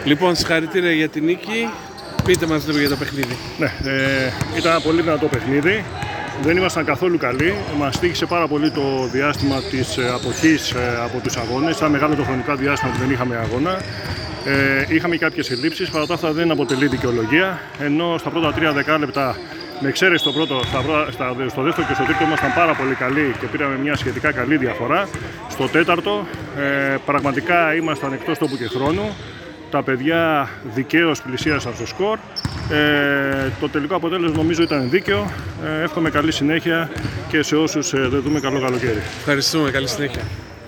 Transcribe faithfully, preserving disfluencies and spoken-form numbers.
Λοιπόν, συγχαρητήρια για την νίκη. Πείτε μας λίγο για το παιχνίδι. Ναι, ε, ήταν ένα πολύ δυνατό παιχνίδι. Δεν ήμασταν καθόλου καλοί. Μας τύχησε πάρα πολύ το διάστημα της αποχής από τους αγώνες. Ήταν μεγάλο το χρονικά διάστημα που δεν είχαμε αγώνα. Ε, είχαμε κάποιες ελλείψεις, παρά τα αυτά δεν αποτελεί δικαιολογία. Ενώ στα πρώτα τρία δεκάλεπτα, με εξαίρεση στο πρώτο, στα πρώτα, στα, στο δεύτερο και στο τρίτο ήμασταν πάρα πολύ καλοί και πήραμε μια σχετικά καλή διαφορά. Στο τέταρτο, ε, πραγματικά ήμασταν εκτός τόπου και χρόνου. Τα παιδιά δικαίως πλησίασαν στο σκορ. Ε, το τελικό αποτέλεσμα νομίζω ήταν δίκαιο. Ε, εύχομαι καλή συνέχεια και σε όσους ε, δεν δούμε καλό καλοκαίρι. Ευχαριστούμε, καλή συνέχεια.